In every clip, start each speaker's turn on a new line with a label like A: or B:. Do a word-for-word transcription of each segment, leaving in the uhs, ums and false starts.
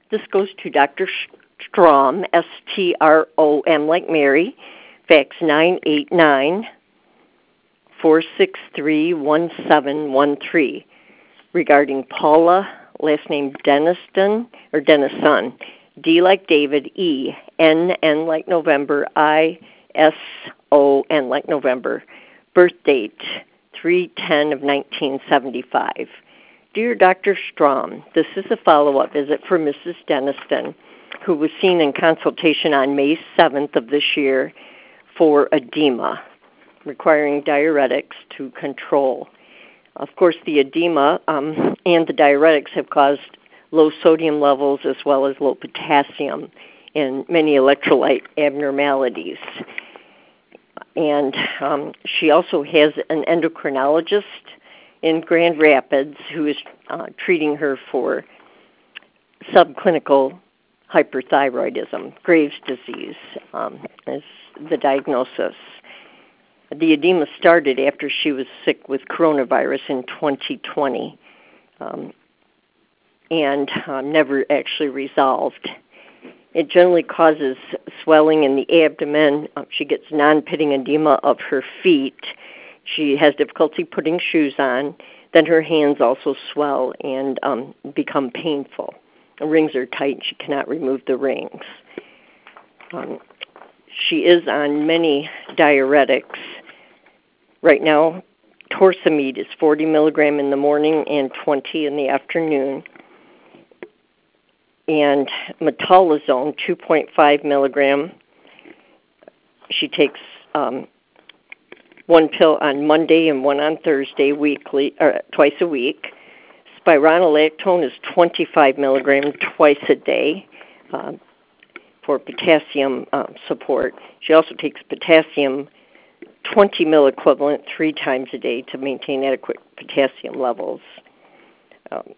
A: This goes to Doctor Strom, S T R O M like Mary, fax nine eight nine, four six three, one seven one three, regarding Paula, last name Denniston, or Dennison, D like David, E, N, N like November, I, S, O, N like November, birth date three ten of nineteen seventy-five. Dear Doctor Strom, this is a follow-up visit for Missus Denniston, who was seen in consultation on May seventh of this year for edema, requiring diuretics to control. Of course, the edema um, and the diuretics have caused low sodium levels as well as low potassium and many electrolyte abnormalities. And um, she also has an endocrinologist in Grand Rapids who is uh, treating her for subclinical hyperthyroidism. Graves' disease um, is the diagnosis. The edema started after she was sick with coronavirus in twenty twenty um, and um, never actually resolved. It generally causes swelling in the abdomen. Um, she gets non-pitting edema of her feet. She has difficulty putting shoes on. Then her hands also swell and um, become painful. The rings are tight and she cannot remove the rings. Um, she is on many diuretics. Right now, torsemide is forty milligrams in the morning and twenty in the afternoon. And metolazone, two point five milligrams. She takes um, one pill on Monday and one on Thursday weekly, or twice a week. Spironolactone is twenty-five milligrams twice a day uh, for potassium uh, support. She also takes potassium twenty milliequivalent three times a day to maintain adequate potassium levels. Um,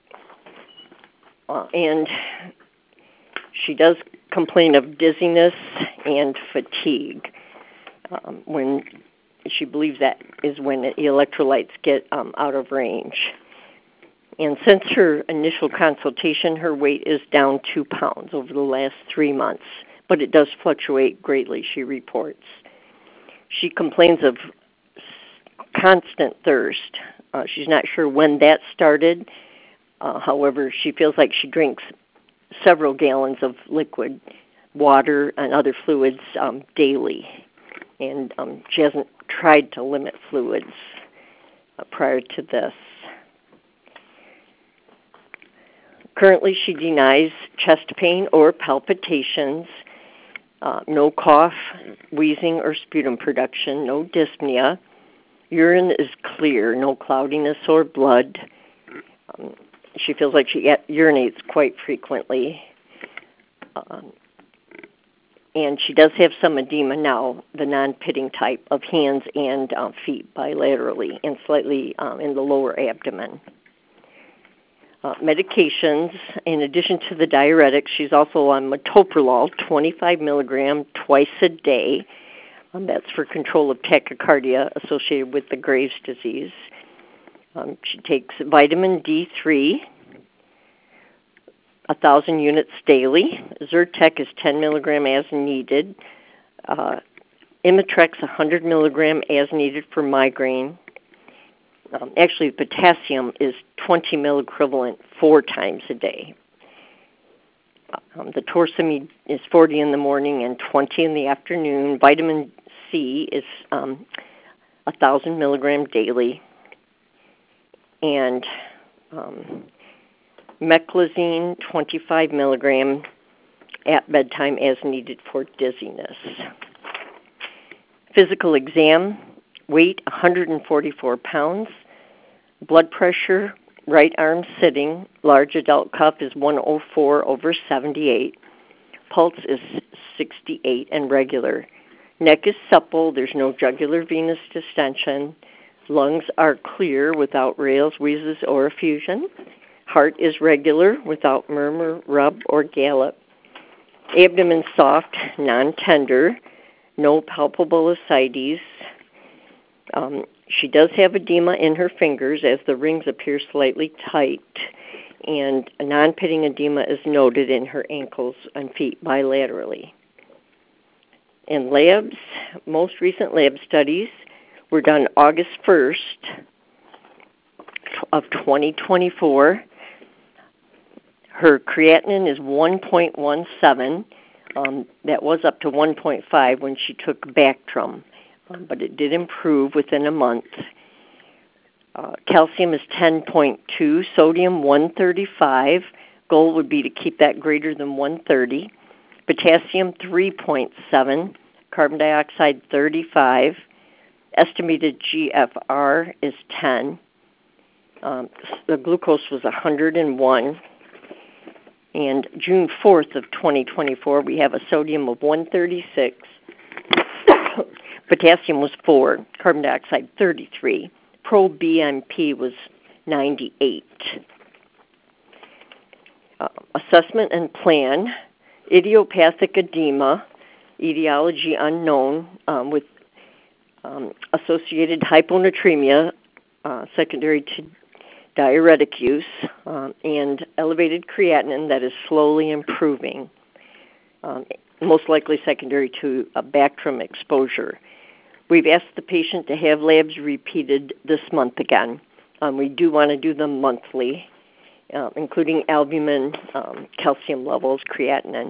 A: uh, and she does complain of dizziness and fatigue um, when she believes that is when the electrolytes get um, out of range. And since her initial consultation, her weight is down two pounds over the last three months, but it does fluctuate greatly, she reports. She complains of constant thirst. Uh, she's not sure when that started. Uh, however, she feels like she drinks several gallons of liquid water and other fluids um, daily. And um, she hasn't tried to limit fluids uh, prior to this. Currently, she denies chest pain or palpitations, uh, no cough, wheezing, or sputum production, no dyspnea. Urine is clear, no cloudiness or blood. Um, she feels like she urinates quite frequently. Um, and she does have some edema now, the non-pitting type of hands and uh, feet bilaterally and slightly um, in the lower abdomen. Uh, medications, in addition to the diuretics, she's also on metoprolol, twenty-five milligrams twice a day. Um, that's for control of tachycardia associated with the Graves' disease. Um, she takes vitamin D three, one thousand units daily. Zyrtec is ten milligrams as needed. Uh, Imitrex, one hundred milligrams as needed for migraine. Um, actually, potassium is twenty milliequivalent four times a day. Um, the torsemide is forty in the morning and twenty in the afternoon. Vitamin C is um, one thousand milligrams daily. And um, meclizine, twenty-five milligrams at bedtime as needed for dizziness. Physical exam, weight one hundred forty-four pounds, blood pressure, right arm sitting, large adult cuff is one oh four over seventy-eight, pulse is sixty-eight and regular. Neck is supple, there's no jugular venous distension, lungs are clear without rales, wheezes, or effusion. Heart is regular without murmur, rub, or gallop. Abdomen soft, non-tender, no palpable ascites. Um, she does have edema in her fingers as the rings appear slightly tight, and a non-pitting edema is noted in her ankles and feet bilaterally. In labs, most recent lab studies were done August first of twenty twenty-four. Her creatinine is one point one seven. Um, that was up to one point five when she took Bactrim, um, but it did improve within a month. Uh, calcium is ten point two, sodium one thirty-five. Goal would be to keep that greater than one thirty. Potassium three point seven, carbon dioxide thirty-five. Estimated G F R is ten. Um, the glucose was one hundred one. And June fourth of twenty twenty-four, we have a sodium of one thirty-six. Potassium was four, carbon dioxide thirty-three. Pro-B M P was ninety-eight. Uh, assessment and plan. Idiopathic edema, etiology unknown, um, with um, associated hyponatremia, uh, secondary to diuretic use, um, and elevated creatinine that is slowly improving, um, most likely secondary to a Bactrim exposure. We've asked the patient to have labs repeated this month again. Um, we do want to do them monthly, uh, including albumin, um, calcium levels, creatinine.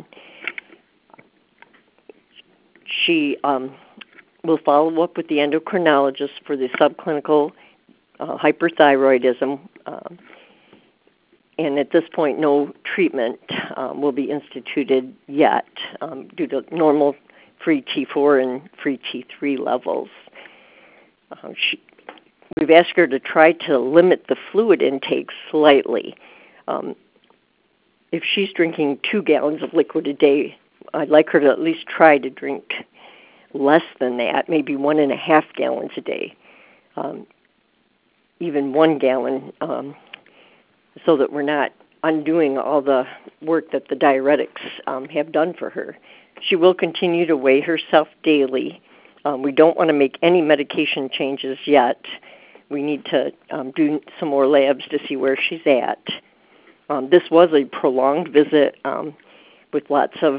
A: She um, will follow up with the endocrinologist for the subclinical uh, hyperthyroidism, um, and at this point, no treatment um, will be instituted yet um, due to normal free T four and free T three levels. Uh, she, we've asked her to try to limit the fluid intake slightly. Um, if she's drinking two gallons of liquid a day, I'd like her to at least try to drink less than that, maybe one and a half gallons a day, um, even one gallon, um, so that we're not undoing all the work that the diuretics um, have done for her. She will continue to weigh herself daily. Um, we don't want to make any medication changes yet. We need to um, do some more labs to see where she's at. Um, this was a prolonged visit um, with lots of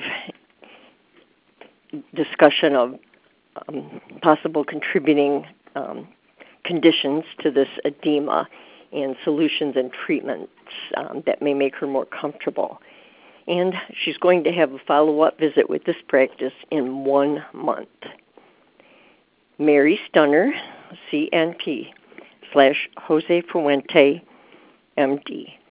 A: discussion of um, possible contributing um, conditions to this edema and solutions and treatments um, that may make her more comfortable. And she's going to have a follow-up visit with this practice in one month. Mary Stunner, C N P, slash Jose Fuente, M D.